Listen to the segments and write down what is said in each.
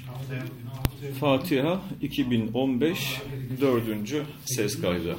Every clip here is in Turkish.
Fatiha 2015 4. ses kaydı.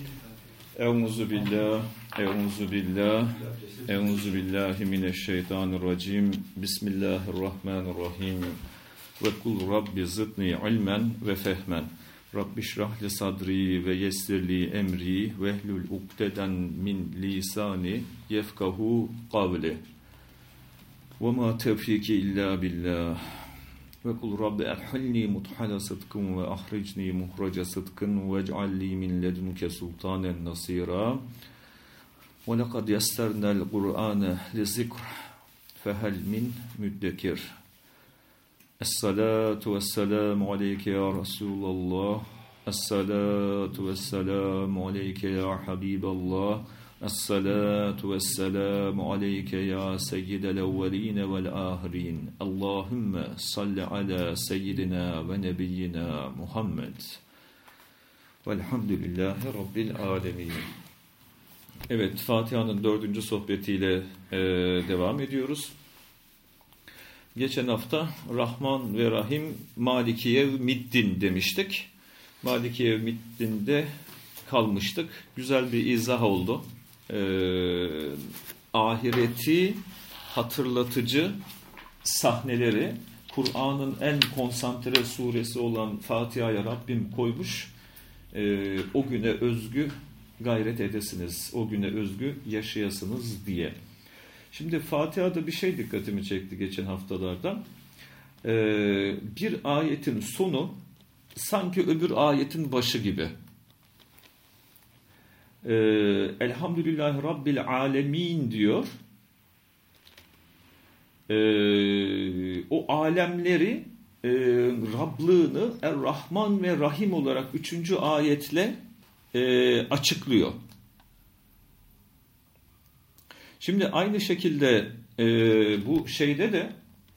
Euzubillahimineşşeytanirracim. Bismillahirrahmanirrahim. Ve kul Rabbi zidni ilmen ve fehmen. Rabbi şrahli sadri ve yessirli emri ve ehlul ukdeden min lisani yefkahu kavli. Ve ma tevfiki illa billah. Ve kul Rabbi erhilni muthala sıdkın ve ahricni muhraca sıdkın ve ec'alli min ledunke sultanen nasira. Ve lekad yessernel Kur'ane li zikr fehel min müddekir. Esselatu vesselamu aleyke ya Resulallah. Esselatu vesselamu aleyke ya Habiballah. Esselatu vesselamu aleyke ya seyyidel evveline vel ahirin. Allahümme salli ala seyyidina ve nebiyyina Muhammed. Velhamdülillahi Rabbil alemin. Evet, Fatiha'nın 4. sohbetiyle devam ediyoruz. Geçen hafta Rahman ve Rahim Maliki Yevmiddin demiştik. Maliki Yevmiddin'de kalmıştık. Güzel bir izah oldu. Ahireti hatırlatıcı sahneleri Kur'an'ın en konsantre suresi olan Fatiha'ya Rabbim koymuş. O güne özgü gayret edesiniz. O güne özgü yaşayasınız diye. Şimdi Fatiha'da bir şey dikkatimi çekti geçen haftalarda. Bir ayetin sonu sanki öbür ayetin başı gibi. Elhamdülillahi Rabbil alemin diyor. O alemleri Rablığını Er-Rahman ve Rahim olarak 3. ayetle açıklıyor. Şimdi aynı şekilde bu şeyde de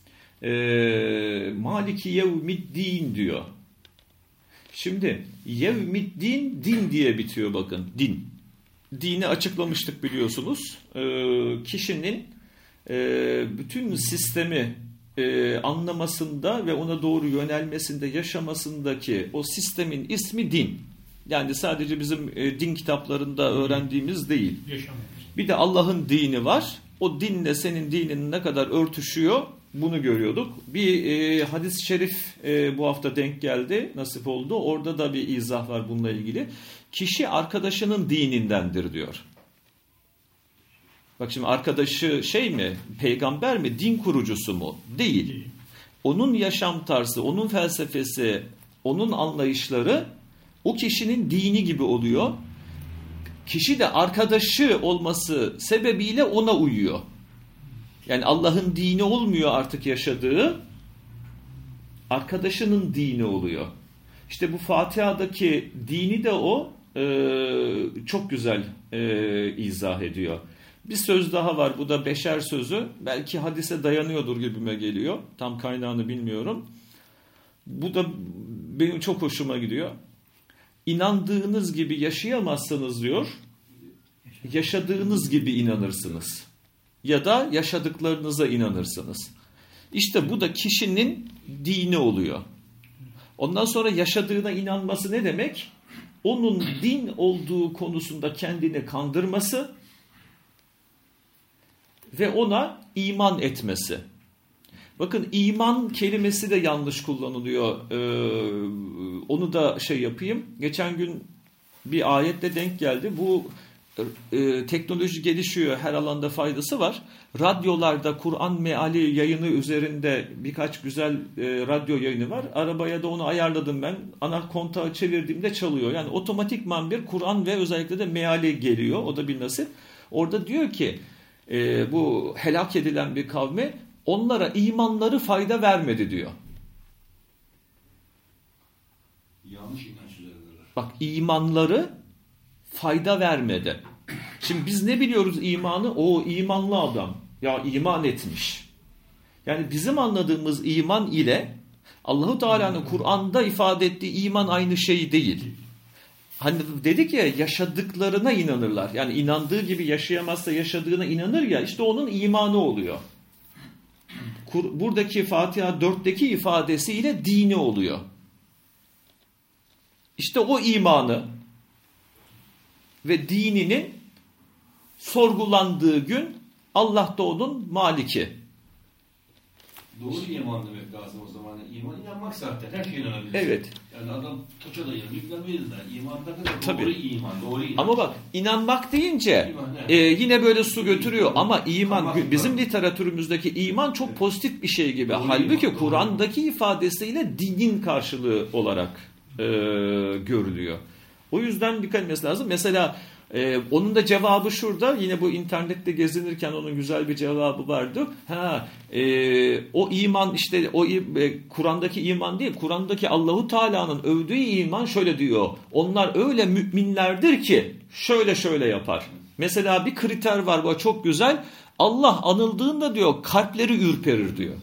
Maliki Yevmiddin diyor. Şimdi Yevmiddin din diye bitiyor bakın. Din. Dini açıklamıştık biliyorsunuz. Kişinin bütün sistemi anlamasında ve ona doğru yönelmesinde, yaşamasındaki o sistemin ismi din. Yani sadece bizim din kitaplarında öğrendiğimiz değil. Bir de Allah'ın dini var. O dinle senin dinin ne kadar örtüşüyor bunu görüyorduk. Bir hadis-i şerif bu hafta denk geldi, nasip oldu. Orada da bir izah var bununla ilgili. Kişi arkadaşının dinindendir diyor. Bak şimdi arkadaşı şey mi, peygamber mi, din kurucusu mu? Değil. Onun yaşam tarzı, onun felsefesi, onun anlayışları o kişinin dini gibi oluyor. Kişi de arkadaşı olması sebebiyle ona uyuyor. Yani Allah'ın dini olmuyor artık yaşadığı, arkadaşının dini oluyor. İşte bu Fatiha'daki dini de o çok güzel izah ediyor. Bir söz daha var, bu da beşer sözü. Belki hadise dayanıyordur gibime geliyor. Tam kaynağını bilmiyorum. Bu da benim çok hoşuma gidiyor. İnandığınız gibi yaşayamazsınız diyor. Yaşadığınız gibi inanırsınız. Ya da yaşadıklarınıza inanırsınız. İşte bu da kişinin dini oluyor. Ondan sonra yaşadığına inanması ne demek? Onun din olduğu konusunda kendini kandırması ve ona iman etmesi. Bakın iman kelimesi de yanlış kullanılıyor. Onu da şey yapayım. Geçen gün bir ayette denk geldi. Bu teknoloji gelişiyor. Her alanda faydası var. Radyolarda Kur'an meali yayını üzerinde birkaç güzel radyo yayını var. Arabaya da onu ayarladım ben. Ana kontağı çevirdiğimde çalıyor. Yani otomatikman bir Kur'an ve özellikle de meali geliyor. O da bir nasip. Orada diyor ki bu helak edilen bir kavme onlara imanları fayda vermedi diyor. Yanlış inanç üzerindeler. Bak imanları fayda vermedi. Şimdi biz ne biliyoruz imanı? O imanlı adam. Ya iman etmiş. Yani bizim anladığımız iman ile Allahu Teala'nın Kur'an'da ifade ettiği iman aynı şey değil. Hani dedik ya yaşadıklarına inanırlar. Yani inandığı gibi yaşayamazsa yaşadığına inanır ya işte onun imanı oluyor. buradaki Fatiha 4'teki ifadesiyle dini oluyor. İşte o imanı ve dininin sorgulandığı gün Allah da onun maliki. Doğru iman demek lazım o zaman. İman inanmak zaten. Her şeye inanabilir. Evet. Yani adam taça da inanır, yüklenmeyiz de. İman da Tabii. doğru iman, doğru iman. Ama bak inanmak deyince İman, yine böyle su götürüyor ama iman Anlamak bizim lazım. literatürümüzdeki iman çok Evet. pozitif bir şey gibi. Doğru Halbuki iman, Kur'an'daki ifadesiyle dinin karşılığı olarak görülüyor. O yüzden dikkat etmesi lazım. Mesela onun da cevabı şurada. Yine bu internette gezinirken onun güzel bir cevabı vardı. O iman işte Kur'an'daki iman değil. Kur'an'daki Allahu Teala'nın övdüğü iman şöyle diyor. Onlar öyle müminlerdir ki şöyle yapar. Mesela bir kriter var bu çok güzel. Allah anıldığında diyor kalpleri ürperir diyor.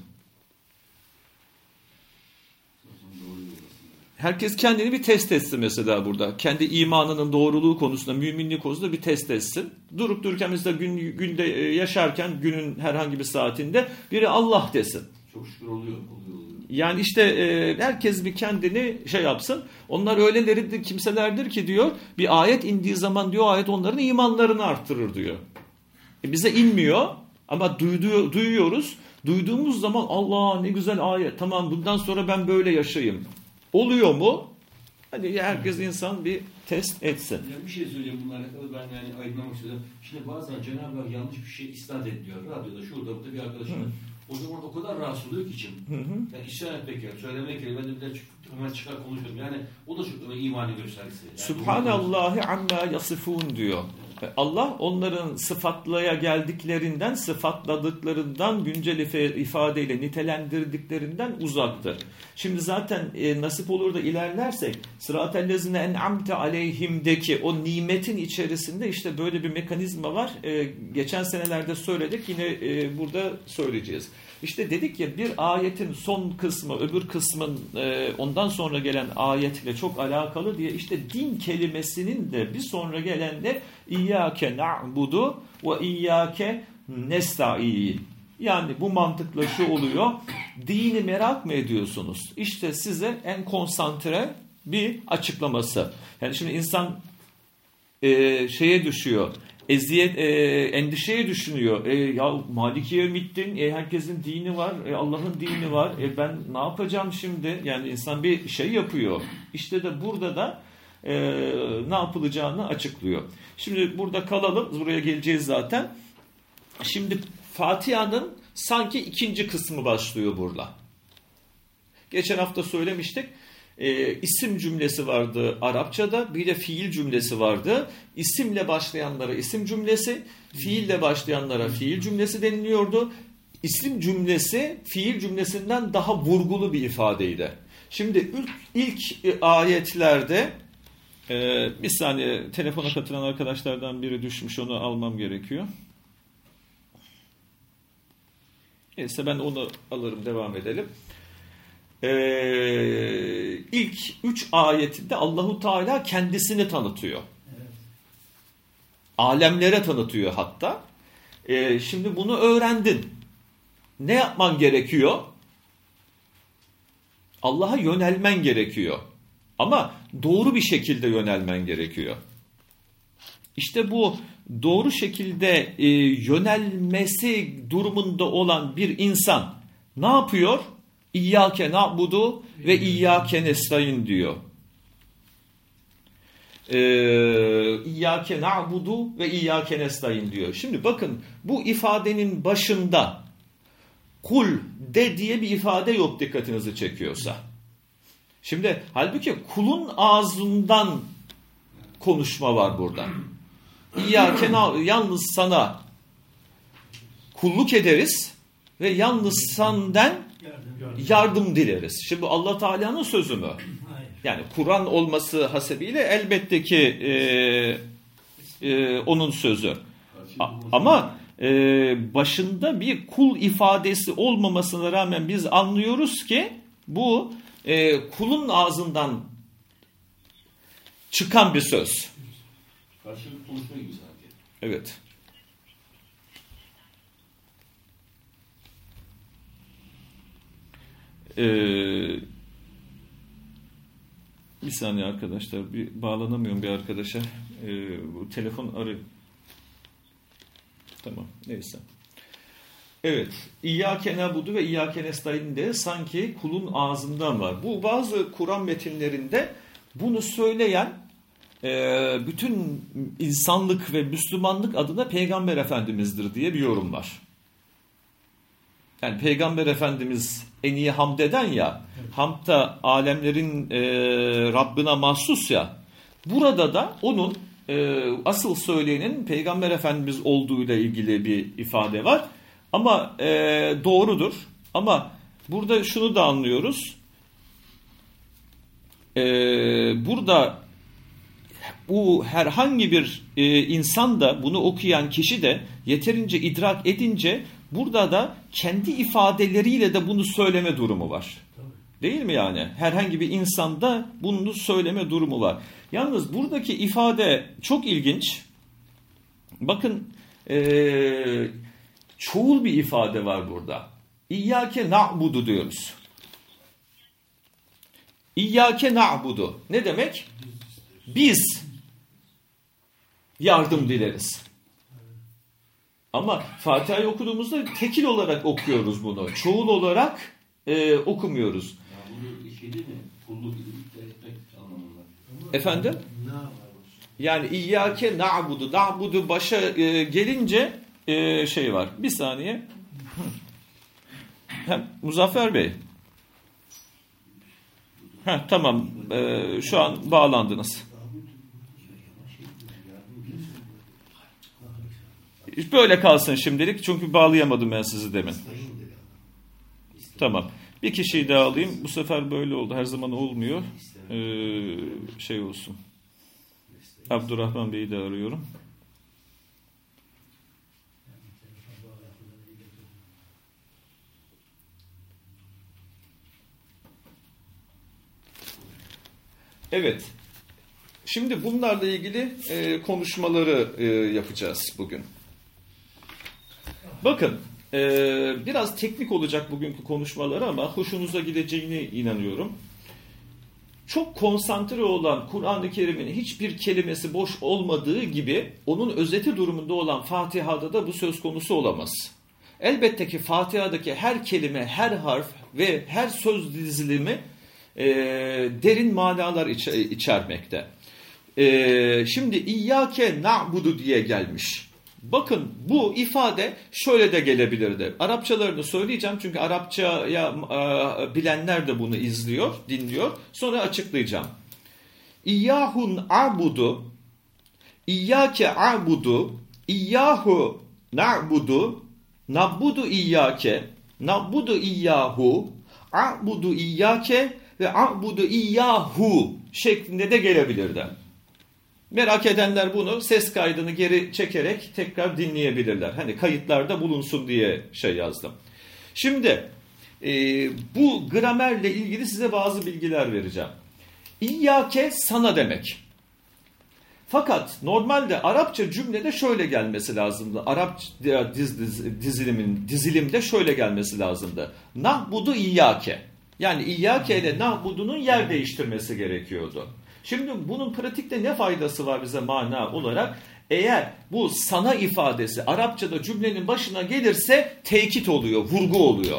Herkes kendini bir test etsin mesela burada. Kendi imanının doğruluğu konusunda, müminliği konusunda bir test etsin. Durup dururken mesela günde yaşarken günün herhangi bir saatinde biri Allah desin. Çok şükür oluyor. Yani işte herkes bir kendini yapsın. Onlar öyleleri kimselerdir ki diyor bir ayet indiği zaman diyor ayet onların imanlarını arttırır diyor. Bize inmiyor ama duyuyoruz. Duyduğumuz zaman Allah ne güzel ayet. Tamam bundan sonra ben böyle yaşayayım. Oluyor mu? Hadi herkes insan bir test etsin. Bir şey söyleyeyim bunlarla alakalı ben yani aydınlanmak istiyorum. Şimdi bazen Cenab-ı Hak yanlış bir şey isnat ediyor. Radyoda şurada burada bir arkadaşım. O zaman o kadar rahatsız oluyor ki içim. Yani isyan etmek gerek, söylemek gerek. Ben de bir de hemen çıkar konuşuyorum. Yani o da çok imani göstergesi. Yani Subhanallahi amma yasifun diyor. Allah onların sıfatlaya geldiklerinden, sıfatladıklarından, güncel ifadeyle nitelendirdiklerinden uzaktır. Şimdi zaten nasip olur da ilerlersek sıratellezine en'amte aleyhim'deki o nimetin içerisinde işte böyle bir mekanizma var. Geçen senelerde söyledik yine burada söyleyeceğiz. İşte dedik ya bir ayetin son kısmı öbür kısmın ondan sonra gelen ayetle çok alakalı diye işte din kelimesinin de bir sonra gelenle İyyâke na'budu ve iyyâke nesta'in. Yani bu mantıkla şu oluyor. Dini merak mı ediyorsunuz? İşte size en konsantre bir açıklaması. Yani şimdi insan şeye düşüyor. Endişeye düşünüyor. Ya Malikiye Ümiddin, herkesin dini var, Allah'ın dini var. Ben ne yapacağım şimdi? Yani insan bir şey yapıyor. İşte de burada da ne yapılacağını açıklıyor. Şimdi burada kalalım. Buraya geleceğiz zaten. Şimdi Fatiha'nın sanki ikinci kısmı başlıyor burada. Geçen hafta söylemiştik. İsim cümlesi vardı Arapçada, bir de fiil cümlesi vardı. İsimle başlayanlara isim cümlesi, fiille başlayanlara fiil cümlesi deniliyordu. İsim cümlesi fiil cümlesinden daha vurgulu bir ifadeydi. Şimdi ilk ayetlerde bir saniye telefona katılan arkadaşlardan biri düşmüş, onu almam gerekiyor. Neyse ben onu alırım, devam edelim. İlk 3 ayetinde Allahu Teala kendisini tanıtıyor. Evet. Alemlere tanıtıyor hatta. Şimdi bunu öğrendin. Ne yapman gerekiyor? Allah'a yönelmen gerekiyor. Ama doğru bir şekilde yönelmen gerekiyor. İşte bu doğru şekilde yönelmesi durumunda olan bir insan ne yapıyor? İyyâke na'budu ve iyyâke nestaîn diyor. İyyâke na'budu ve iyyâke nestaîn diyor. Şimdi bakın bu ifadenin başında kul de diye bir ifade yok, dikkatinizi çekiyorsa. Şimdi halbuki kulun ağzından konuşma var burada. İyyâke yalnız sana kulluk ederiz ve yalnız senden yardım dileriz. Şimdi Allah Teala'nın sözü mü? Yani Kur'an olması hasebiyle elbette ki onun sözü. Ama başında bir kul ifadesi olmamasına rağmen biz anlıyoruz ki bu kulun ağzından çıkan bir söz. Karşılıklı konuşma gibi sanki. Evet. Bir saniye arkadaşlar, bağlanamıyorum bir arkadaşa. Bu telefon arıyor. Tamam, neyse. Evet, İyyâke na'budu ve İyyâke nestaîn de sanki kulun ağzından var. Bu bazı Kur'an metinlerinde bunu söyleyen bütün insanlık ve Müslümanlık adına Peygamber Efendimiz'dir diye bir yorum var. Yani Peygamber Efendimiz en iyi hamd eden ya, hamd da alemlerin Rabbine mahsus ya, burada da onun asıl söyleyenin Peygamber Efendimiz olduğuyla ilgili bir ifade var. Ama doğrudur. Ama burada şunu da anlıyoruz. Burada bu herhangi bir insan da, bunu okuyan kişi de yeterince idrak edince burada da kendi ifadeleriyle de bunu söyleme durumu var. Değil mi yani? Herhangi bir insanda bunu söyleme durumu var. Yalnız buradaki ifade çok ilginç. Bakın çoğul bir ifade var burada. İyyâke na'budu diyoruz. İyyâke na'budu. Ne demek? Biz yardım dileriz. Ama Fatiha'yı okuduğumuzda tekil olarak okuyoruz bunu. Çoğul olarak okumuyoruz. Bu şey değil mi? Kulluk etmek anlamında. Efendim? Yani İyyâke na'budu. Na'budu başa gelince şey var. Bir saniye. Muzaffer Bey. Tamam. Şu an bağlandınız. Böyle kalsın şimdilik. Çünkü bağlayamadım ben sizi demin. Tamam. Bir kişiyi daha alayım. Bu sefer böyle oldu. Her zaman olmuyor. Şey olsun. Abdurrahman Bey'i de arıyorum. Evet. Şimdi bunlarla ilgili konuşmaları yapacağız bugün. Bakın, biraz teknik olacak bugünkü konuşmaları ama hoşunuza gideceğine inanıyorum. Çok konsantre olan Kur'an-ı Kerim'in hiçbir kelimesi boş olmadığı gibi onun özeti durumunda olan Fatiha'da da bu söz konusu olamaz. Elbette ki Fatiha'daki her kelime, her harf ve her söz dizilimi derin manalar içermekte. Şimdi İyyâke na'budu diye gelmiş. Bakın bu ifade şöyle de gelebilirdi. Arapçalarını söyleyeceğim çünkü Arapçaya bilenler de bunu izliyor, dinliyor. Sonra açıklayacağım. İyyâhun a'budu, İyyâke a'budu, İyyâhu na'budu, na'budu İyyâke, na'budu İyyâhu, a'budu İyyâke ve a'budu İyyâhu şeklinde de gelebilirdi. Merak edenler bunu ses kaydını geri çekerek tekrar dinleyebilirler. Hani kayıtlarda bulunsun diye şey yazdım. Şimdi bu gramerle ilgili size bazı bilgiler vereceğim. İyyâke sana demek. Fakat normalde Arapça cümlede şöyle gelmesi lazımdı. Arap dizilimde şöyle gelmesi lazımdı. Na'budu İyyâke. Yani İyyâke ile na'budunun yer değiştirmesi gerekiyordu. Şimdi bunun pratikte ne faydası var bize mana olarak? Eğer bu sana ifadesi Arapçada cümlenin başına gelirse tekit oluyor, vurgu oluyor.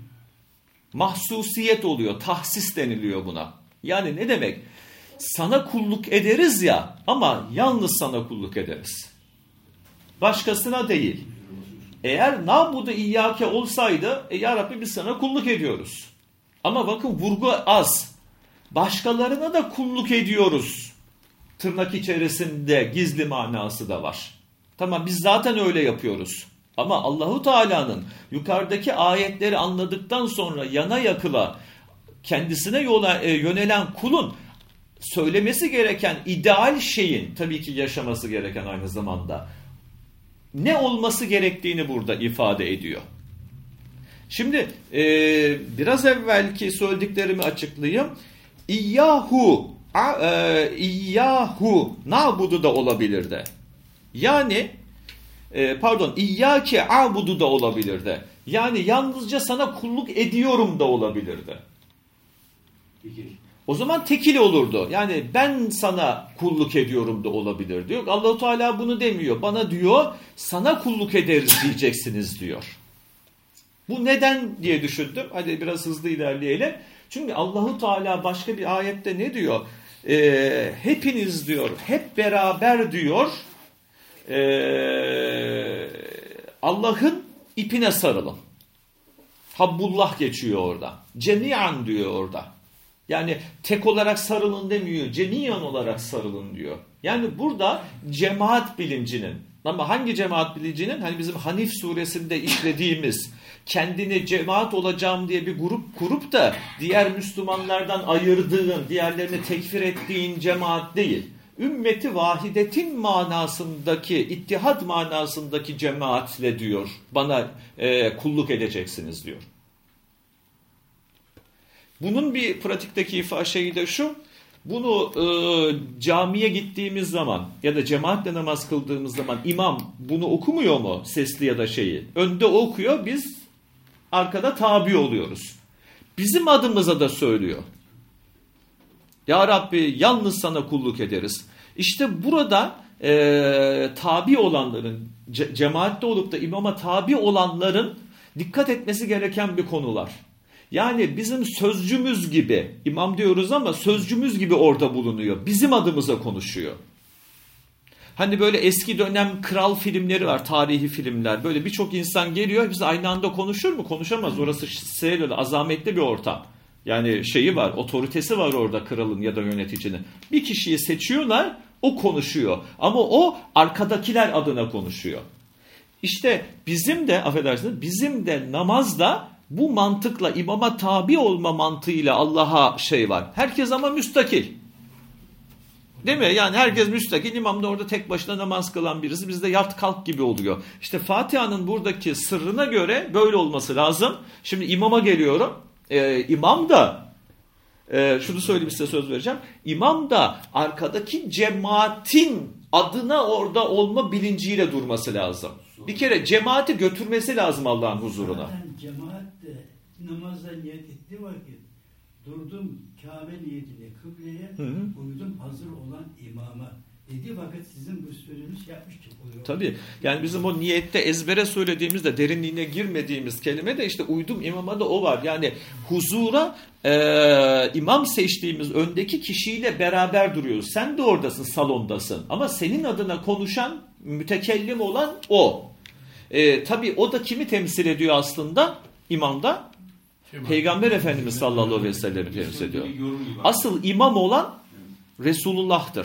Mahsusiyet oluyor, tahsis deniliyor buna. Yani ne demek? Sana kulluk ederiz ya ama yalnız sana kulluk ederiz. Başkasına değil. Eğer na'budu İyyâke olsaydı ya Rabbi biz sana kulluk ediyoruz. Ama bakın vurgu az. Başkalarına da kulluk ediyoruz. Tırnak içerisinde gizli manası da var. Tamam biz zaten öyle yapıyoruz. Ama Allahu Teala'nın yukarıdaki ayetleri anladıktan sonra yana yakıla kendisine yönelen kulun söylemesi gereken ideal şeyin tabii ki yaşaması gereken aynı zamanda ne olması gerektiğini burada ifade ediyor. Şimdi biraz evvelki söylediklerimi açıklayayım. İyyahu na'budu da olabilirdi. Yani İyyâke a'budu da olabilirdi. Yani yalnızca sana kulluk ediyorum da olabilirdi. O zaman tekil olurdu. Yani ben sana kulluk ediyorum da olabilir diyor. Allah-u Teala bunu demiyor. Bana diyor sana kulluk ederiz diyeceksiniz diyor. Bu neden diye düşündüm. Hadi biraz hızlı ilerleyelim. Çünkü Allah-u Teala başka bir ayette ne diyor? Hepiniz diyor, hep beraber diyor Allah'ın ipine sarılın. Habbullah geçiyor orada. Cemiyan diyor orada. Yani tek olarak sarılın demiyor. Cemiyan olarak sarılın diyor. Yani burada cemaat bilincinin, ama hangi cemaat bilincinin? Hani bizim Hanif suresinde işlediğimiz, kendini cemaat olacağım diye bir grup kurup da diğer Müslümanlardan ayırdığın, diğerlerini tekfir ettiğin cemaat değil. Ümmeti vahidetin manasındaki, ittihat manasındaki cemaatle diyor, bana kulluk edeceksiniz diyor. Bunun bir pratikteki şeyi de şu, bunu camiye gittiğimiz zaman ya da cemaatle namaz kıldığımız zaman imam bunu okumuyor mu sesli ya da şeyi? Önde okuyor, biz arkada tabi oluyoruz. Bizim adımıza da söylüyor. Ya Rabbi yalnız sana kulluk ederiz. İşte burada tabi olanların, cemaatte olup da imama tabi olanların dikkat etmesi gereken bir konular. Yani bizim sözcümüz gibi, imam diyoruz ama sözcümüz gibi orada bulunuyor. Bizim adımıza konuşuyor. Hani böyle eski dönem kral filmleri var, tarihi filmler. Böyle birçok insan geliyor, hepsi aynı anda konuşur mu? Konuşamaz. Orası azametli bir ortam. Yani şeyi var, otoritesi var orada kralın ya da yöneticinin. Bir kişiyi seçiyorlar, o konuşuyor. Ama o arkadakiler adına konuşuyor. İşte bizim de, affedersiniz, bizim de namazda bu mantıkla, imama tabi olma mantığıyla Allah'a şey var. Herkes ama müstakil. Değil mi? Yani herkes müstakil. İmam da orada tek başına namaz kılan birisi. Bizde yat kalk gibi oluyor. İşte Fatiha'nın buradaki sırrına göre böyle olması lazım. Şimdi imama geliyorum. İmam da şunu söyleyeyim, size söz vereceğim. İmam da arkadaki cemaatin adına orada olma bilinciyle durması lazım. Bir kere cemaati götürmesi lazım Allah'ın huzuruna. Zaten cemaat de namaza niyet ettiği vakit durdum Kabe niyetiyle kıbleye, uydum hazır olan imama dediği vakit sizin bu sözünüz yapmış oluyor. Tabii. Yani bizim o niyette ezbere söylediğimizde, derinliğine girmediğimiz kelime de işte uydum imama da o var. Yani huzura imam seçtiğimiz öndeki kişiyle beraber duruyoruz. Sen de oradasın, salondasın. Ama senin adına konuşan, mütekellim olan o. Tabii o da kimi temsil ediyor aslında? İmam da Peygamber Efendimiz sallallahu aleyhi ve sellem'i temsil ediyor. Asıl imam olan Resulullah'tır.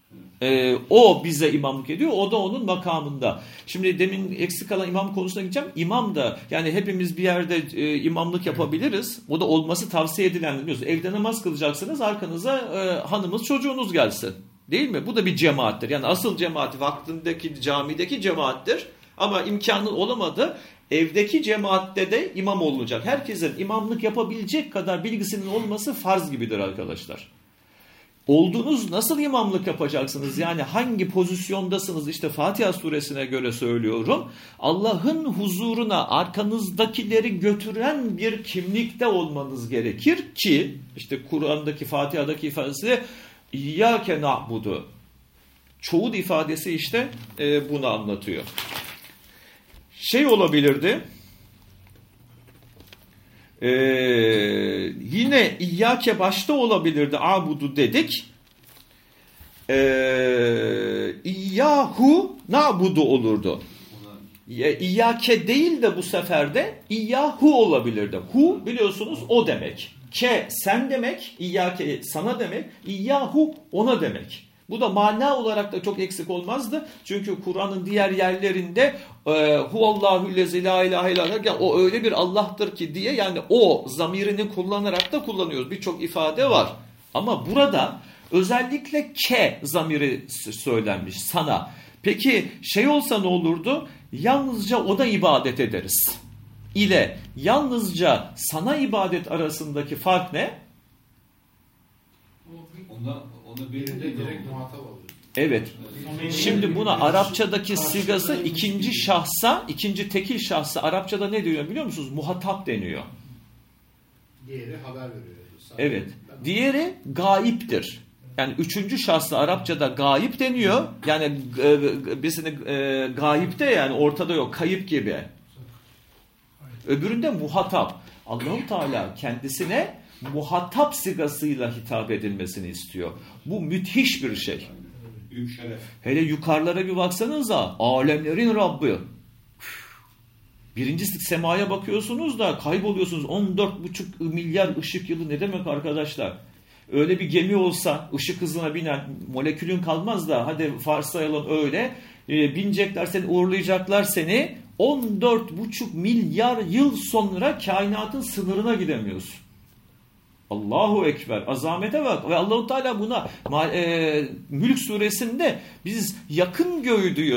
O bize imamlık ediyor. O da onun makamında. Şimdi demin eksik kalan imam konusuna gideceğim. İmam da, yani hepimiz bir yerde imamlık yapabiliriz. O da olması tavsiye edilen, biliyorsunuz. Evde namaz kılacaksınız. Arkanıza hanımız, çocuğunuz gelsin. Değil mi? Bu da bir cemaattir. Yani asıl cemaat vaktindeki camideki cemaattir. Ama imkanı olamadı. Evdeki cemaatte de imam olunacak. Herkesin imamlık yapabilecek kadar bilgisinin olması farz gibidir arkadaşlar. Oldunuz, nasıl imamlık yapacaksınız? Yani hangi pozisyondasınız? İşte Fatiha suresine göre söylüyorum. Allah'ın huzuruna arkanızdakileri götüren bir kimlikte olmanız gerekir ki, işte Kur'an'daki, Fatiha'daki ifadesi İyyâke na'budu. Çoğul ifadesi işte bunu anlatıyor. Şey olabilirdi, yine İyyâke başta olabilirdi, abudu dedik. İyyâhu na'budu olurdu. İyyâke değil de bu sefer de İyyâhu olabilirdi. Hu biliyorsunuz o demek. Ke sen demek, İyyâke sana demek, İyyâhu ona demek. Bu da mana olarak da çok eksik olmazdı. Çünkü Kur'an'ın diğer yerlerinde Huvallahu lezi la ilahe illallah, o öyle bir Allah'tır ki diye, yani o zamirini kullanarak da kullanıyoruz. Birçok ifade var. Ama burada özellikle ke zamiri söylenmiş sana. Peki şey olsa ne olurdu? Yalnızca ona ibadet ederiz ile yalnızca sana ibadet arasındaki fark ne? Onda birinde direkt muhatap alıyor. Evet. Şimdi buna Arapçadaki sigası ikinci tekil şahsa Arapçada ne diyor biliyor musunuz? Muhatap deniyor. Diğeri haber veriyor. Evet. Diğeri gaiptir. Yani üçüncü şahsa Arapçada gayip deniyor. Yani birisine gayipte yani ortada yok. Kayıp gibi. Öbüründe muhatap. Allah-u Teala kendisine muhatap sigasıyla hitap edilmesini istiyor. Bu müthiş bir şey. Büyük şeref. Hele yukarılara bir baksanıza. Alemlerin Rabbi. Birincisi semaya bakıyorsunuz da kayboluyorsunuz. 14,5 milyar ışık yılı ne demek arkadaşlar? Öyle bir gemi olsa ışık hızına binen molekülün kalmaz da hadi varsayalım öyle. Binecekler seni, uğurlayacaklar seni. 14,5 milyar yıl sonra kainatın sınırına gidemiyorsun. Allahu Ekber. Azamete bak. Ve Allah-u Teala buna Mülk suresinde biz yakın göğü diyor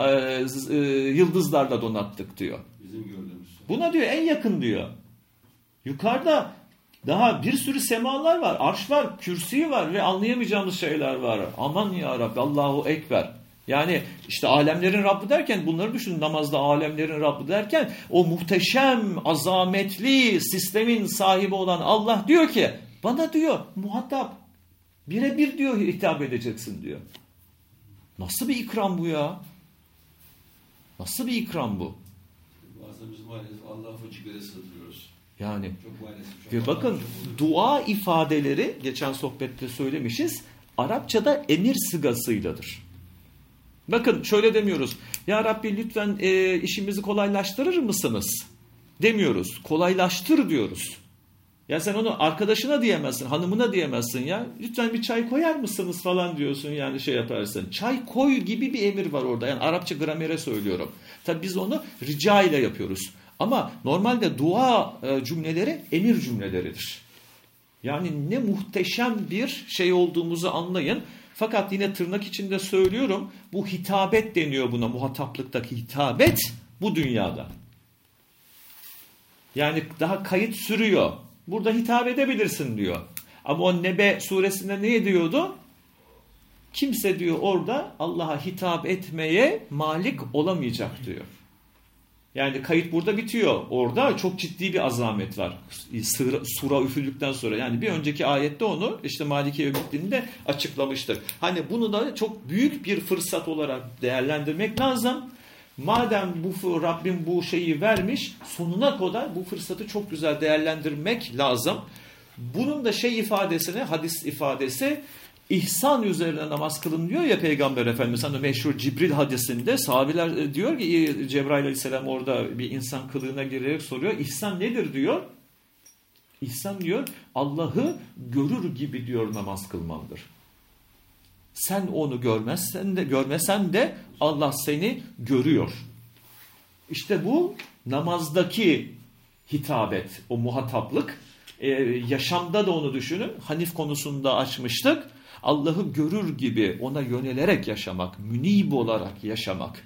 yıldızlarla donattık diyor. Bizim gördüğümüz. Buna diyor en yakın diyor. Yukarıda daha bir sürü semalar var. Arş var, kürsi var ve anlayamayacağımız şeyler var. Aman ya Rabbi, Allahu Ekber. Yani işte alemlerin Rabbi derken bunları düşünün, namazda alemlerin Rabbi derken o muhteşem, azametli sistemin sahibi olan Allah diyor ki bana diyor muhatap birebir diyor hitap edeceksin diyor. Nasıl bir ikram bu ya? Nasıl bir ikram bu? Bazen biz maalesef Allah'a fıçıkları sığdırıyoruz. Yani Çok maalesef. ve bakın dua ifadeleri geçen sohbette söylemişiz Arapçada emir sigasıyladır. Bakın şöyle demiyoruz. Ya Rabbi lütfen işimizi kolaylaştırır mısınız? Demiyoruz. Kolaylaştır diyoruz. Ya sen onu arkadaşına diyemezsin, hanımına diyemezsin ya. Lütfen bir çay koyar mısınız falan diyorsun yani şey yaparsın. Çay koy gibi bir emir var orada. Yani Arapça gramere söylüyorum. Tabii biz onu rica ile yapıyoruz. Ama normalde dua cümleleri emir cümleleridir. Yani ne muhteşem bir şey olduğumuzu anlayın. Fakat yine tırnak içinde söylüyorum. Bu hitabet deniyor buna. Muhataplıktaki hitabet bu dünyada. Yani daha kayıt sürüyor. Burada hitap edebilirsin diyor. Ama o Nebe suresinde ne diyordu? Kimse diyor orada Allah'a hitap etmeye malik olamayacak diyor. Yani kayıt burada bitiyor. Orada çok ciddi bir azamet var. Sura üfüldükten sonra. Yani bir önceki ayette onu işte Maliki Yevmiddin'de açıklamıştır. Hani bunu da çok büyük bir fırsat olarak değerlendirmek lazım. Madem Rabbim bu şeyi vermiş, sonuna kadar bu fırsatı çok güzel değerlendirmek lazım. Bunun da ifadesine, hadis ifadesi, İhsan üzerine namaz kılın diyor ya Peygamber Efendimiz. Hani meşhur Cibril hadisinde sahabeler diyor ki Cebrail Aleyhisselam orada bir insan kılığına girerek soruyor. İhsan nedir diyor. İhsan diyor Allah'ı görür gibi diyor namaz kılmandır. Sen onu görmesen de Allah seni görüyor. İşte bu namazdaki hitabet, o muhataplık. Yaşamda da onu düşünün. Hanif konusunda açmıştık. Allah'ı görür gibi ona yönelerek yaşamak, münib olarak yaşamak.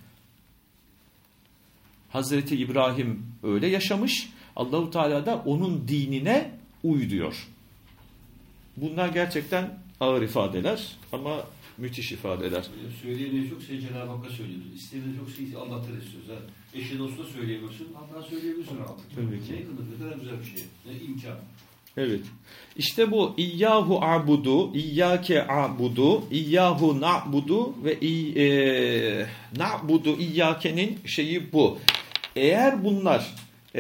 Hazreti İbrahim öyle yaşamış. Allah-u Teala da onun dinine uy diyor. Bunlar gerçekten ağır ifadeler ama müthiş ifadeler. Söyleyemediği çok şey Cenab-ı Hakk'a söylüyoruz. İstediğini çok şey anlatır istiyoruz. Eşe dostuna söyleyemiyorsun, Allah'a söyleyebilirsin artık. Tabii ki. Ne kadar güzel bir şey. Ne imkan. Evet. İşte bu İyyahu a'budu, İyyâke a'budu, İyyâhu na'budu ve na'budu İyyâke'nin şeyi bu. Eğer bunlar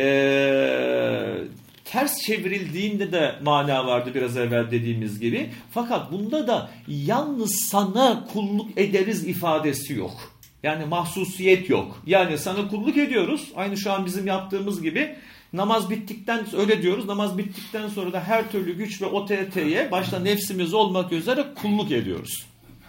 ters çevrildiğinde de mana vardı biraz evvel dediğimiz gibi. Fakat bunda da yalnız sana kulluk ederiz ifadesi yok. Yani mahsusiyet yok. Yani sana kulluk ediyoruz. Aynı şu an bizim yaptığımız gibi. Namaz bittikten öyle diyoruz. Namaz bittikten sonra da her türlü güç ve otoriteye başta nefsimiz olmak üzere kulluk ediyoruz.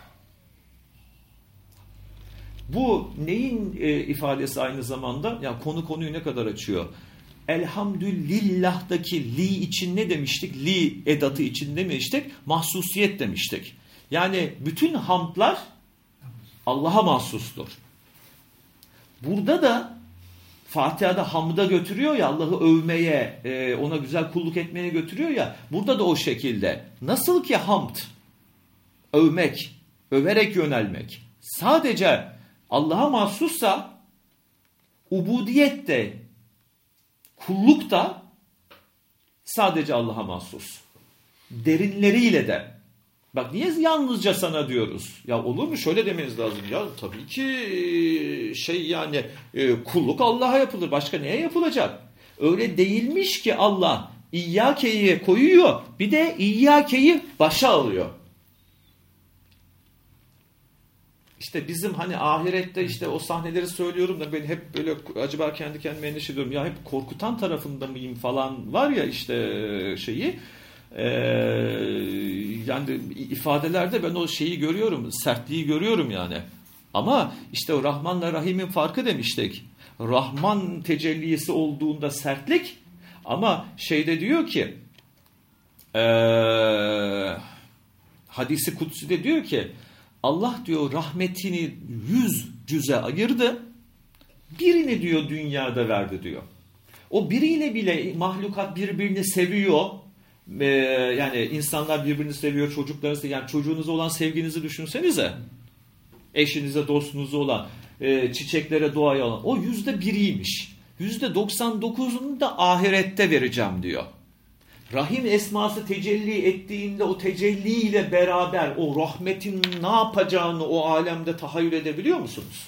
Bu neyin ifadesi aynı zamanda? Ya konuyu ne kadar açıyor? Elhamdülillah'taki li için ne demiştik? Li edatı için demiştik? Mahsusiyet demiştik. Yani bütün hamdlar Allah'a mahsustur. Burada da Fatiha'da hamda götürüyor ya, Allah'ı övmeye, ona güzel kulluk etmeye götürüyor ya, burada da o şekilde. Nasıl ki hamd, övmek, överek yönelmek sadece Allah'a mahsussa, ubudiyet de, kulluk da sadece Allah'a mahsus. Derinleriyle de. Bak niye yalnızca sana diyoruz? Ya olur mu? Şöyle demeniz lazım. Ya tabii ki kulluk Allah'a yapılır. Başka neye yapılacak? Öyle değilmiş ki Allah İyyâke'yi koyuyor. Bir de İyyâke'yi başa alıyor. İşte bizim hani ahirette işte o sahneleri söylüyorum da ben hep böyle acaba kendi kendime endişe ediyorum. Ya hep korkutan tarafında mıyım falan var ya işte şeyi. Yani ifadelerde ben o şeyi görüyorum. Sertliği görüyorum yani. Ama işte o Rahman'la Rahim'in farkı demiştik. Rahman tecellisi olduğunda sertlik, ama şeyde diyor ki hadisi kutsi'de diyor ki Allah diyor rahmetini 100 cüze ayırdı, birini diyor dünyada verdi diyor. O biriyle bile mahlukat birbirini seviyor. Yani insanlar birbirini seviyor, çocuklarını seviyor. Yani çocuğunuza olan sevginizi düşünsenize. Eşinize, dostunuza olan, çiçeklere, doğaya olan. O %1'iymiş. %99'unu da ahirette vereceğim diyor. Rahim esması tecelli ettiğinde o tecelliyle beraber o rahmetin ne yapacağını o alemde tahayyül edebiliyor musunuz?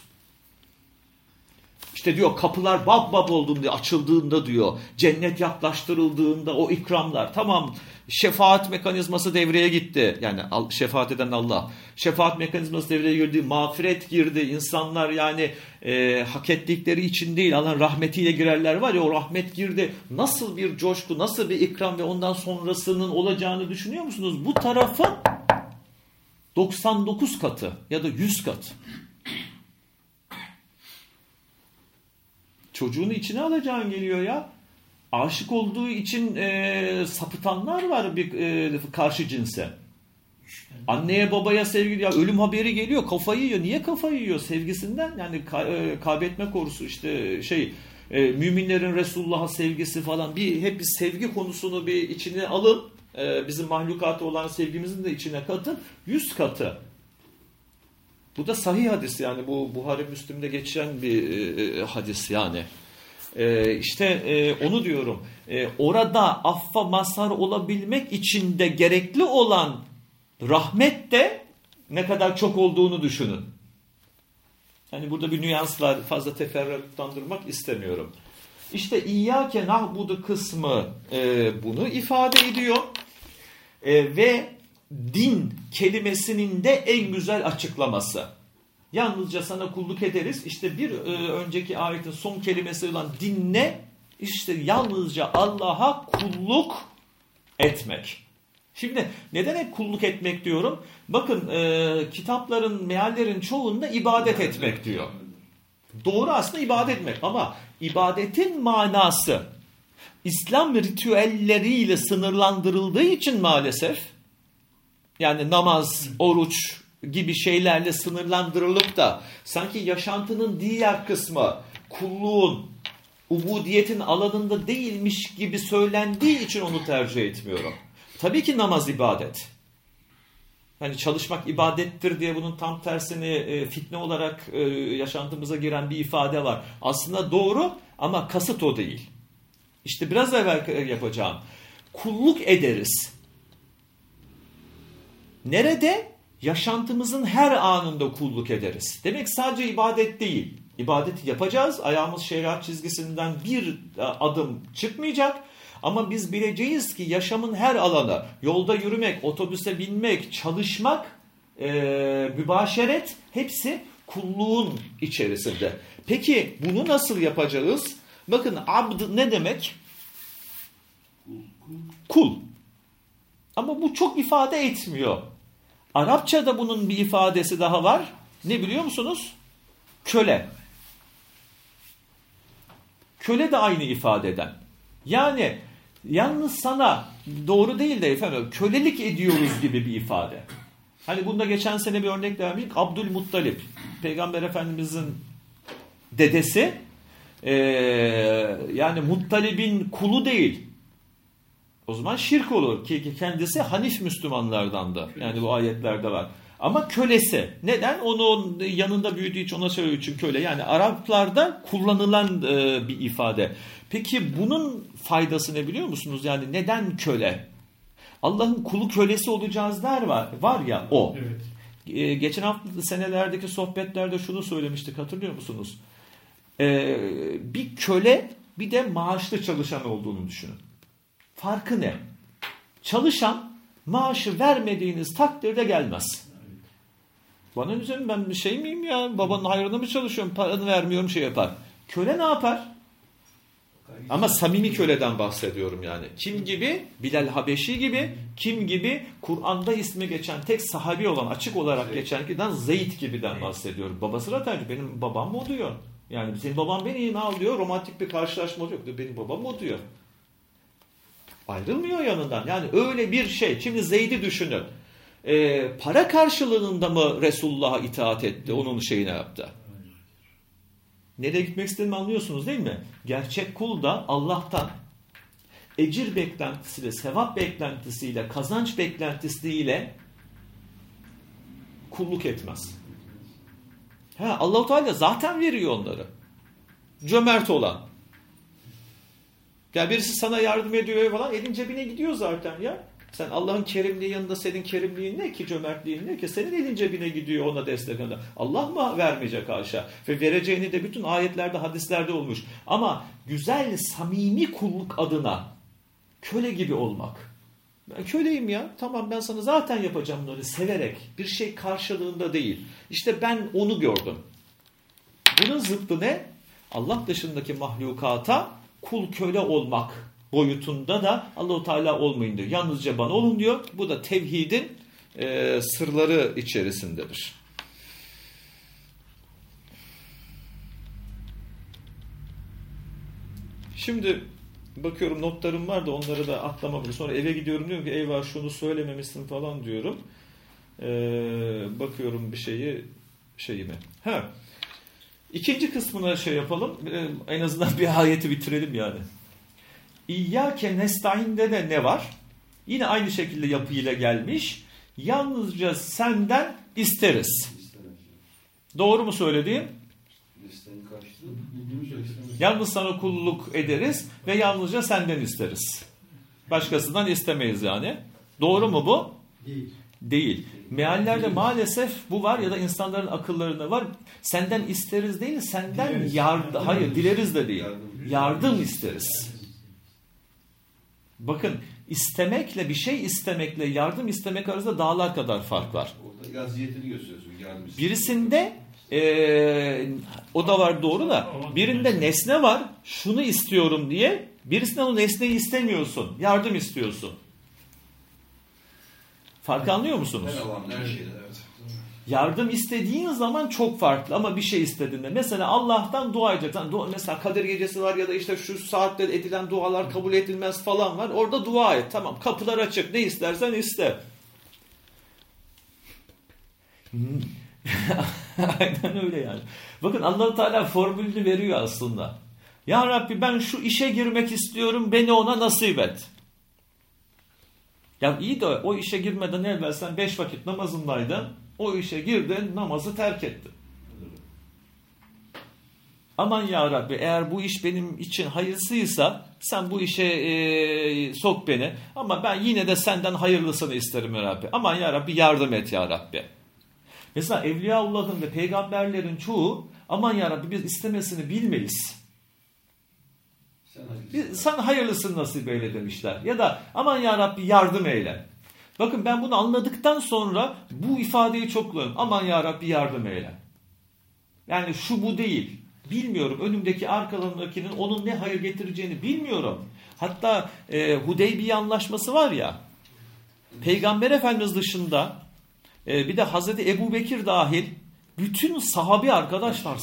İşte diyor kapılar bab bab olduğunda, açıldığında diyor, cennet yaklaştırıldığında o ikramlar, tamam, şefaat mekanizması devreye gitti. Yani şefaat eden Allah. Şefaat mekanizması devreye girdi, mağfiret girdi. İnsanlar yani hak ettikleri için değil, Allah'ın rahmetiyle girerler var ya, o rahmet girdi. Nasıl bir coşku, nasıl bir ikram ve ondan sonrasının olacağını düşünüyor musunuz? Bu tarafın 99 katı ya da 100 katı. Çocuğunu içine alacağın geliyor ya. Aşık olduğu için sapıtanlar var karşı cinse. Anneye babaya sevgi, ya ölüm haberi geliyor, kafayı yiyor. Niye kafayı yiyor? Sevgisinden, yani kaybetme korkusu, işte müminlerin Resulullah'a sevgisi falan, hep bir sevgi konusunu bir içine alın. Bizim mahlukata olan sevgimizin de içine katın. 100 katı. Bu da sahih hadis, yani bu Buhari Müslim'de geçen bir hadis yani. Onu diyorum. Orada affa mazhar olabilmek için de gerekli olan rahmet de ne kadar çok olduğunu düşünün. Yani burada bir nüans var. Fazla teferruatlandırmak istemiyorum. İşte İyyâke na'budu kısmı bunu ifade ediyor. Ve din kelimesinin de en güzel açıklaması. Yalnızca sana kulluk ederiz. İşte bir önceki ayetin son kelimesi olan din ne? İşte yalnızca Allah'a kulluk etmek. Şimdi neden hep kulluk etmek diyorum? Bakın kitapların, meallerin çoğunda ibadet etmek diyor. Doğru, aslında ibadet etmek, ama ibadetin manası İslam ritüelleriyle sınırlandırıldığı için maalesef, yani namaz, oruç gibi şeylerle sınırlandırılıp da sanki yaşantının diğer kısmı kulluğun, ubudiyetin alanında değilmiş gibi söylendiği için onu tercih etmiyorum. Tabii ki namaz ibadet. Hani çalışmak ibadettir diye bunun tam tersini fitne olarak yaşantımıza giren bir ifade var. Aslında doğru, ama kasıt o değil. İşte biraz evvel yapacağım. Kulluk ederiz. Nerede? Yaşantımızın her anında kulluk ederiz. Demek sadece ibadet değil. İbadeti yapacağız. Ayağımız şeriat çizgisinden bir adım çıkmayacak. Ama biz bileceğiz ki yaşamın her alanı, yolda yürümek, otobüse binmek, çalışmak, mübaşeret, hepsi kulluğun içerisinde. Peki bunu nasıl yapacağız? Bakın abd ne demek? Kul. Ama bu çok ifade etmiyor. Arapçada bunun bir ifadesi daha var. Ne biliyor musunuz? Köle. Köle de aynı ifade eden. Yani yalnız sana, doğru değil de efendim, kölelik ediyoruz gibi bir ifade. Hani bunda geçen sene bir örnek vermiştik. Abdülmuttalip, Peygamber Efendimizin dedesi, yani Muttalib'in kulu değil. O zaman şirk olur ki kendisi Hanif Müslümanlardandı. Yani bu ayetlerde var. Ama kölesi. Neden? Onun yanında büyüdüğü için, ona söylüyor için köle. Yani Araplarda kullanılan bir ifade. Peki bunun faydası ne biliyor musunuz? Yani neden köle? Allah'ın kulu kölesi olacağız der var ya o. Evet. Geçen hafta senelerdeki sohbetlerde şunu söylemiştik, hatırlıyor musunuz? Bir köle bir de maaşlı çalışan olduğunu düşünün. Farkı ne? Çalışan maaşı vermediğiniz takdirde gelmez. Bana üzerine ben bir şey miyim ya? Babanın hayrına mı çalışıyorum? Paranı vermiyorum, şey yapar. Köle ne yapar? Ama samimi köleden bahsediyorum yani. Kim gibi? Bilal Habeşi gibi. Kim gibi? Kur'an'da ismi geçen tek sahabi olan, açık olarak geçen giden Zeyd gibiden bahsediyorum. Babası da tercih. Benim babam mı diyor? Yani senin baban beni ne diyor? Romantik bir karşılaşma yok. Benim babam mı diyor? Ayrılmıyor yanından. Yani öyle bir şey. Şimdi Zeyd'i düşünün. Para karşılığında mı Resulullah'a itaat etti? Onun şeyine yaptı. Nereye gitmek istediğimi anlıyorsunuz değil mi? Gerçek kul da Allah'tan ecir beklentisiyle, sevap beklentisiyle, kazanç beklentisiyle kulluk etmez. Allah-u Teala zaten veriyor onları. Cömert olan. Ya birisi sana yardım ediyor falan, elin cebine gidiyor zaten ya. Sen Allah'ın kerimliği yanında senin kerimliğin ne ki, cömertliğin ne ki? Senin elin cebine gidiyor, ona destek oluyor. Allah mı vermeyecek haşa? Ve vereceğini de bütün ayetlerde, hadislerde olmuş. Ama güzel, samimi kulluk adına köle gibi olmak. Ben köleyim ya. Tamam, ben sana zaten yapacağım bunları severek. Bir şey karşılığında değil. İşte ben onu gördüm. Bunun zıttı ne? Allah dışındaki mahlukata kul köle olmak boyutunda da Allah-u Teala olmayın diyor. Yalnızca bana olun diyor. Bu da tevhidin sırları içerisindedir. Şimdi bakıyorum notlarım var da onları da atlamadım. Sonra eve gidiyorum, diyorum ki eyvah şunu söylememişsin falan diyorum. Bakıyorum bir şeyime. İkinci kısmına şey yapalım. En azından bir ayeti bitirelim yani. İyyâke nestaîn'de de ne var? Yine aynı şekilde yapıyla gelmiş. Yalnızca senden isteriz. Doğru mu söylediğim? Yalnız sana kulluk ederiz ve yalnızca senden isteriz. Başkasından istemeyiz yani. Doğru mu bu? Değil. Meallerde maalesef bu var ya da insanların akıllarında var. Senden isteriz değil, senden yardım. Hayır, dileriz de değil. Yardım isteriz. Bakın, istemekle, bir şey istemekle yardım istemek arasında dağlar kadar fark var. Orada yaziyetini gösteriyorsun, yardım istemek. Birisinde o da var, doğru da birinde nesne var, şunu istiyorum diye, birisinden o nesneyi istemiyorsun, yardım istiyorsun. Farkı anlıyor musunuz? Her şeyde, evet. Yardım istediğin zaman çok farklı ama bir şey istediğinde, mesela Allah'tan dua edeceksin. Mesela Kadir Gecesi var ya da işte şu saatte edilen dualar kabul edilmez falan var. Orada dua et. Tamam, kapılar açık. Ne istersen iste. Aynen öyle yani. Bakın Allah-u Teala formülünü veriyor aslında. Ya Rabbi, ben şu işe girmek istiyorum. Beni ona nasip et. Ya iyi de o işe girmeden evvel sen 5 vakit namazındaydın. O işe girdin, namazı terk ettin. Aman ya Rabbi, eğer bu iş benim için hayırlısıysa sen bu işe sok beni. Ama ben yine de senden hayırlısını isterim ya Rabbi. Aman ya Rabbi, yardım et ya Rabbi. Mesela Evliyaullah'ın ve peygamberlerin çoğu aman ya Rabbi biz istemesini bilmeyiz. Sen hayırlısını nasip eyle demişler. Ya da aman ya Rabbi yardım eyle. Bakın, ben bunu anladıktan sonra bu ifadeyi çok kullanıyorum. Aman ya Rabbi yardım eyle. Yani şu bu değil. Bilmiyorum. Önümdeki arkalarındakinin onun ne hayır getireceğini bilmiyorum. Hatta Hudeybiye anlaşması var ya. Peygamber Efendimiz dışında bir de Hazreti Ebu Bekir dahil bütün sahabi arkadaşlar,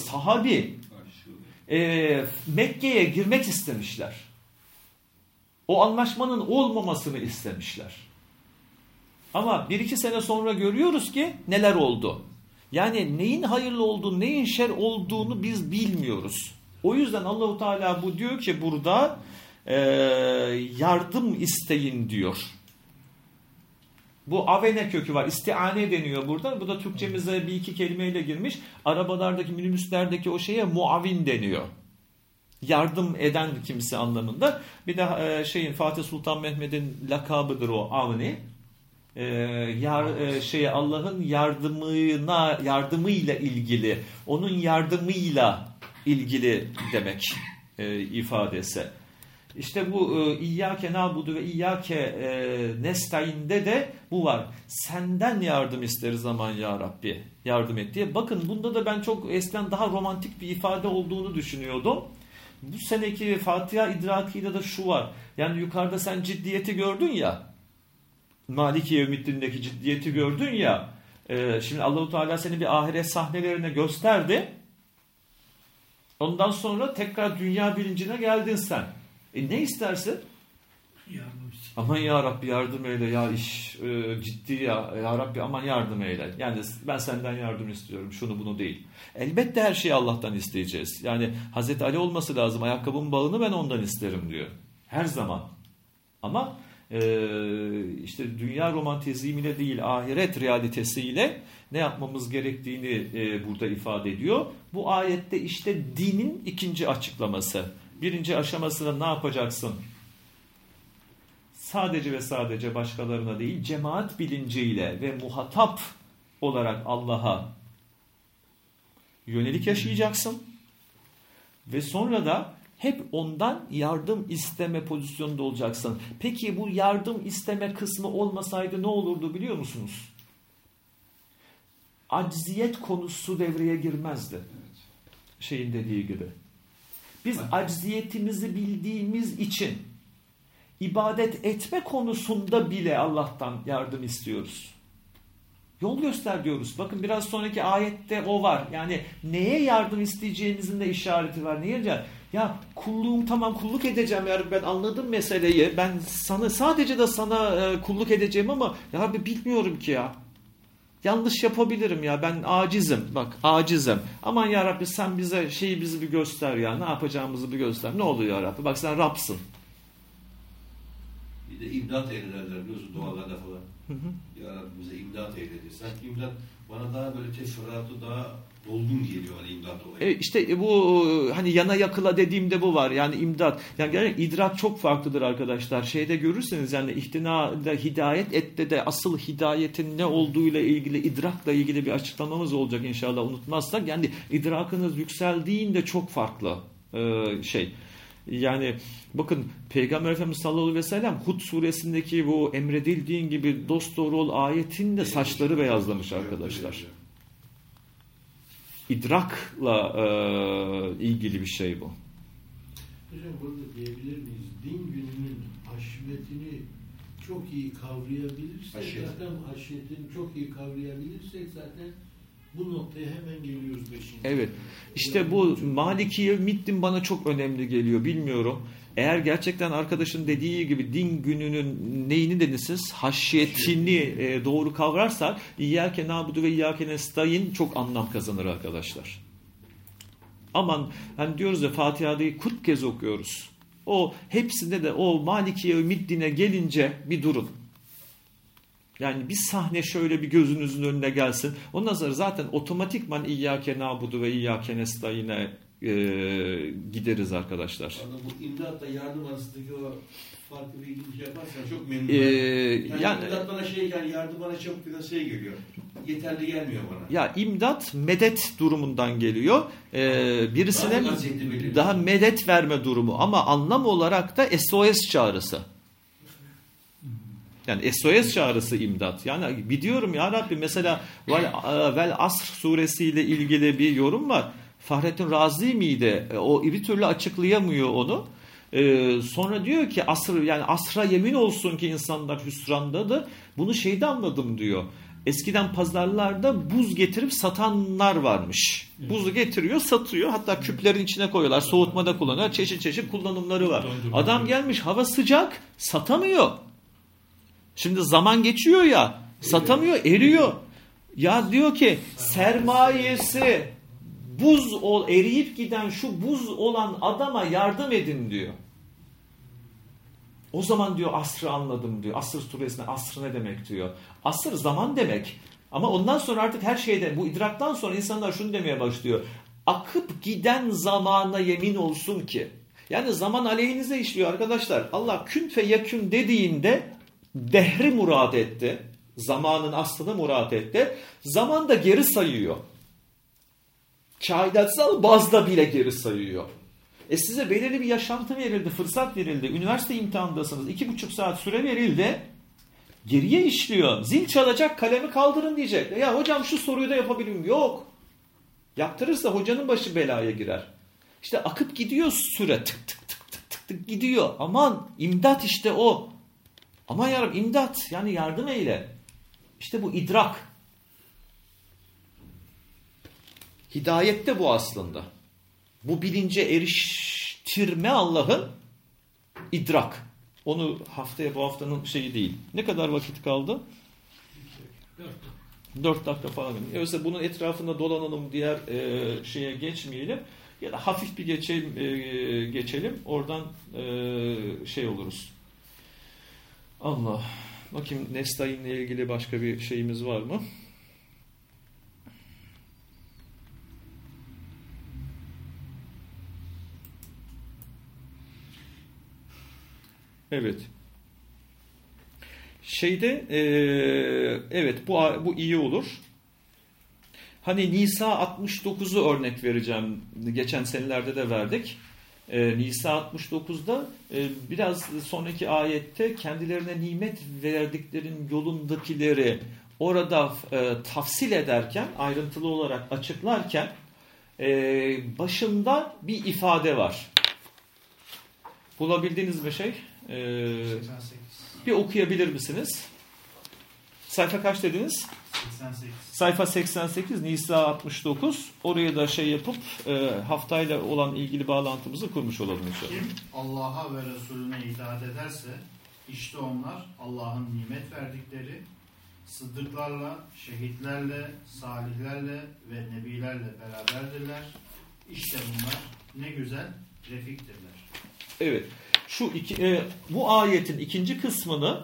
Mekke'ye girmek istemişler. O anlaşmanın olmamasını istemişler. Ama 1-2 sene sonra görüyoruz ki neler oldu. Yani neyin hayırlı olduğunu, neyin şer olduğunu biz bilmiyoruz. O yüzden Allah-u Teala bu diyor ki burada yardım isteyin diyor. Bu avene kökü var. İstiane deniyor burada. Bu da Türkçemize bir iki kelimeyle girmiş. Arabalardaki, minibüslerdeki o şeye muavin deniyor. Yardım eden kimse anlamında. Bir de Fatih Sultan Mehmet'in lakabıdır o avni. Allah'ın yardımıyla ilgili, onun yardımıyla ilgili demek ifadesi. İşte bu İyyâke nâbudu ve İyyâke nestaîn'de de bu var. Senden yardım isteriz aman ya Rabbi, yardım et diye. Bakın bunda da ben çok eskiden daha romantik bir ifade olduğunu düşünüyordum. Bu seneki Fatiha idrakıyla da şu var. Yani yukarıda sen ciddiyeti gördün ya, Maliki Yevmiddin'deki ciddiyeti gördün ya, şimdi Allah-u Teala seni bir ahiret sahnelerine gösterdi. Ondan sonra tekrar dünya bilincine geldin sen. Ne istersin? Aman ya Rabbi yardım eyle, ya iş ciddi ya Rabbi aman yardım eyle. Yani ben senden yardım istiyorum, şunu bunu değil. Elbette her şeyi Allah'tan isteyeceğiz. Yani Hazreti Ali olması lazım, ayakkabımın bağını ben ondan isterim diyor. Her zaman. Ama işte dünya romantizmiyle değil, ahiret realitesiyle ne yapmamız gerektiğini burada ifade ediyor. Bu ayette işte dinin ikinci açıklaması. Birinci aşamasında ne yapacaksın? Sadece ve sadece başkalarına değil, cemaat bilinciyle ve muhatap olarak Allah'a yönelik yaşayacaksın. Ve sonra da hep ondan yardım isteme pozisyonunda olacaksın. Peki bu yardım isteme kısmı olmasaydı ne olurdu biliyor musunuz? Acziyet konusu devreye girmezdi. Şeyin dediği gibi. Biz acziyetimizi bildiğimiz için ibadet etme konusunda bile Allah'tan yardım istiyoruz. Yol göster diyoruz. Bakın biraz sonraki ayette o var. Yani neye yardım isteyeceğimizin de işareti var. Niye diyeceğim? Ya kulluğum tamam, kulluk edeceğim ya Rabbi, ben anladım meseleyi. Ben sana sadece de sana kulluk edeceğim ama ya Rabbi bilmiyorum ki ya. Yanlış yapabilirim ya, ben acizim. Bak acizim. Aman ya Rabbi sen bize bizi bir göster ya. Ne yapacağımızı bir göster. Ne oluyor ya Rabbi? Bak sen Rab'sın. Bir de imdat eylerler biliyorsun dualarda falan. Ya Rabbi bize imdat eyledi. Sanki imdat bana daha böyle teferruatlı, daha dolgun geliyor hani imdat olayı. İşte bu hani yana yakıla dediğimde bu var. Yani imdat. Yani idrak çok farklıdır arkadaşlar. Şeyde görürseniz yani ihtinada hidayet ette de asıl hidayetin ne olduğuyla ilgili, idrakla ilgili bir açıklamamız olacak inşallah unutmazsak. Yani idrakınız yükseldiğinde çok farklı şey. Yani bakın Peygamber Efendimiz sallallahu aleyhi ve sellem Hud suresindeki bu emredildiğin gibi dosdoğru ol ayetinde saçları beyazlamış arkadaşlar. İdrakla ilgili bir şey bu. Hocam burada diyebilir miyiz? Din gününün haşmetini çok iyi kavrayabilirsek, zaten haşmetini çok iyi kavrayabilirsek zaten bu noktaya hemen geliyoruz 5. Evet. İşte bu Maliki Yevmiddin bana çok önemli geliyor. Bilmiyorum. Eğer gerçekten arkadaşın dediği gibi din gününün neyini dediniz? Haşyetini doğru kavrarsak İyyâke nâbudu ve İyyâke nestaîn çok anlam kazanır arkadaşlar. Aman hani diyoruz ya Fatiha'yı 40 kez okuyoruz. O hepsinde de o Maliki Yevmiddin'e gelince bir durun. Yani bir sahne şöyle bir gözünüzün önüne gelsin. Ondan sonra zaten otomatikman İyyâke nâbudu ve İyyâke nestaîn'e gideriz arkadaşlar. Bu imdatla yardım arasındaki o farklı bir ilginç yaparsan çok memnun olurum. Yani imdat bana yani yardım bana çok biraz geliyor. Yeterli gelmiyor bana. Ya imdat medet durumundan geliyor. Birisine daha medet verme durumu ama anlam olarak da SOS çağrısı. Yani SOS çağrısı imdat. Yani biliyorum ya Rabbi mesela Vel Asr suresiyle ilgili bir yorum var. Fahrettin Razi miydi? O bir türlü açıklayamıyor onu. Sonra diyor ki asra yemin olsun ki insanlar hüsrandadır. Bunu anladım diyor. Eskiden pazarlarda buz getirip satanlar varmış. Buzu getiriyor, satıyor. Hatta küplerin içine koyuyorlar. Soğutmada kullanıyorlar. Çeşit çeşit kullanımları var. Adam gelmiş, hava sıcak, satamıyor. Şimdi zaman geçiyor ya, satamıyor, eriyor. Ya diyor ki sermayesi eriyip giden şu buz olan adama yardım edin diyor. O zaman diyor asrı anladım diyor. Asr suresine asr ne demek diyor. Asr zaman demek. Ama ondan sonra artık her şeyde bu idraktan sonra insanlar şunu demeye başlıyor. Akıp giden zamana yemin olsun ki. Yani zaman aleyhinize işliyor arkadaşlar. Allah kün fe yekün dediğinde dehri murad etti. Zamanın aslını murad etti. Zaman da geri sayıyor. Kainatsal bazda bile geri sayıyor. Size belirli bir yaşantı verildi, fırsat verildi. Üniversite imtihandasınız. 2,5 saat süre verildi. Geriye işliyor. Zil çalacak, kalemi kaldırın diyecek. Ya hocam şu soruyu da yapabilir miyim? Yok. Yaptırırsa hocanın başı belaya girer. İşte akıp gidiyor süre. Tık tık tık tık tık tık gidiyor. Aman imdat işte o. Aman yarabbim imdat. Yani yardım eyle. İşte bu idrak. Hidayet de bu aslında. Bu bilince eriştirme Allah'ın idrak. Onu haftaya bu haftanın şeyi değil. Ne kadar vakit kaldı? 4 dakika falan. Oysa bunun etrafında dolanalım, diğer şeye geçmeyelim. Ya da hafif bir geçelim. Oradan şey oluruz. Allah. Bakayım Nestaîn'le ilgili başka bir şeyimiz var mı? Evet. Evet bu iyi olur. Hani Nisa 69'u örnek vereceğim. Geçen senelerde de verdik. Nisa 69'da biraz sonraki ayette kendilerine nimet verdiklerin yolundakileri orada tafsil ederken, ayrıntılı olarak açıklarken başında bir ifade var. Bulabildiniz mi şey? 88. Bir okuyabilir misiniz? Sayfa kaç dediniz? 88. Sayfa 88, Nisa 69. Oraya da şey yapıp haftayla olan ilgili bağlantımızı kurmuş olalım inşallah. Kim Allah'a ve Resulüne itaat ederse işte onlar Allah'ın nimet verdikleri sıddıklarla, şehitlerle, salihlerle ve nebilerle beraberdirler. İşte bunlar ne güzel refiktirler. Evet. Bu ayetin ikinci kısmını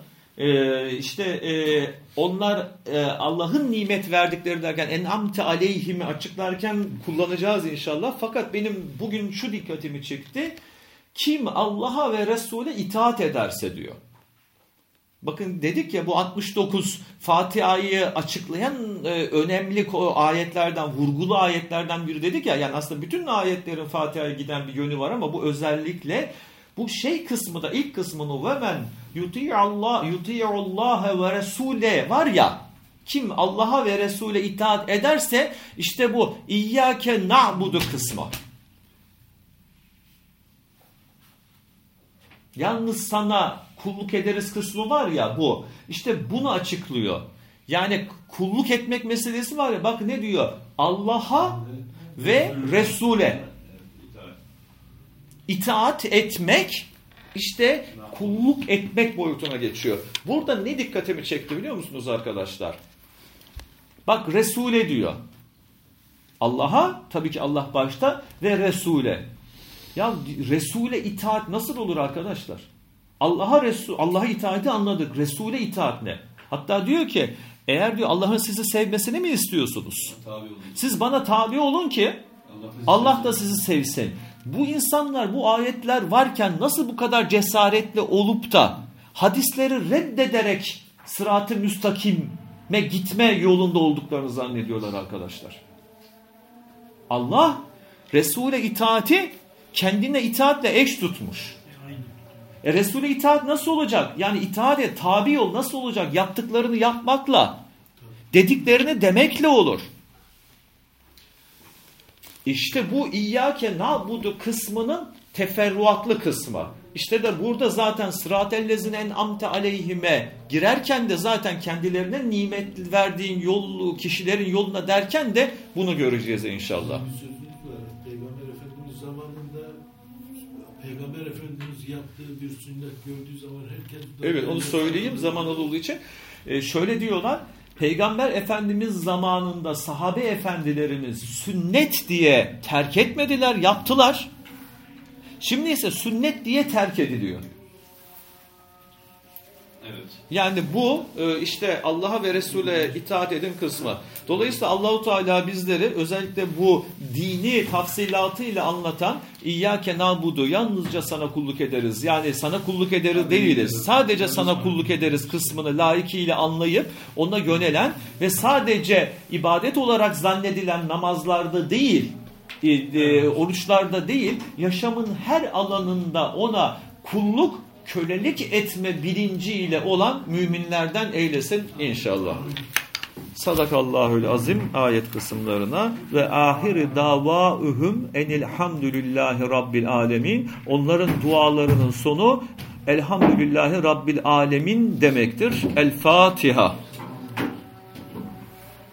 onlar Allah'ın nimet verdikleri derken en'amte aleyhimi açıklarken kullanacağız inşallah. Fakat benim bugün şu dikkatimi çekti. Kim Allah'a ve Resul'e itaat ederse diyor. Bakın dedik ya bu 69 Fatiha'yı açıklayan önemli ayetlerden, vurgulu ayetlerden biri dedik ya. Yani aslında bütün ayetlerin Fatiha'ya giden bir yönü var ama bu özellikle bu şey kısmı da ilk kısmını ve men yuti'ullaha ve resule var ya, kim Allah'a ve Resul'e itaat ederse işte bu İyyâke na'budu kısmı. Yalnız sana kulluk ederiz kısmı var ya bu. İşte bunu açıklıyor. Yani kulluk etmek meselesi var ya, bak ne diyor? Allah'a ve Resul'e itaat etmek işte kulluk etmek boyutuna geçiyor. Burada ne dikkatimi çekti biliyor musunuz arkadaşlar? Bak Resul'e diyor. Allah'a, tabii ki Allah başta, ve Resul'e. Ya Resul'e itaat nasıl olur arkadaşlar? Allah'a itaati anladık. Resul'e itaat ne? Hatta diyor ki eğer diyor Allah'ın sizi sevmesini mi istiyorsunuz? Siz bana tabi olun ki Allah da sizi sevsin. Bu insanlar bu ayetler varken nasıl bu kadar cesaretli olup da hadisleri reddederek sırat-ı müstakime gitme yolunda olduklarını zannediyorlar arkadaşlar. Allah Resul'e itaati kendine itaatle eş tutmuş. Resul'e itaat nasıl olacak? Yani itaate tabi ol nasıl olacak? Yaptıklarını yapmakla, dediklerini demekle olur. İşte bu İyyâke na'budu kısmının teferruatlı kısmı. İşte de burada zaten sıratellezine en'amte aleyhime girerken de zaten kendilerine nimet verdiğin yol, kişilerin yoluna derken de bunu göreceğiz inşallah. Bir sözünüz var. Peygamber Efendimiz zamanında Peygamber Efendimiz yaptığı bir sünnet gördüğü zaman herkes... Evet, onu söyleyeyim zaman olduğu için. Şöyle diyorlar. Peygamber Efendimiz zamanında sahabe efendilerimiz sünnet diye terk etmediler, yaptılar. Şimdi ise sünnet diye terk ediliyor. Evet. Yani bu işte Allah'a ve Resul'e itaat edin kısmı. Dolayısıyla Allahu Teala bizleri özellikle bu dini tafsilatıyla anlatan İyyâke na'budu, yalnızca sana kulluk ederiz. Yani sana kulluk ederiz değiliz. Sadece sana kulluk ederiz kısmını layıkıyla anlayıp ona yönelen ve sadece ibadet olarak zannedilen namazlarda değil, oruçlarda değil, yaşamın her alanında ona kulluk, kölelik etme bilinciyle olan müminlerden eylesin inşallah. Sadakallahül azim ayet kısımlarına ve ahir davauhum enilhamdülillahi rabbil alemin. Onların dualarının sonu elhamdülillahi rabbil alemin demektir. El Fatiha.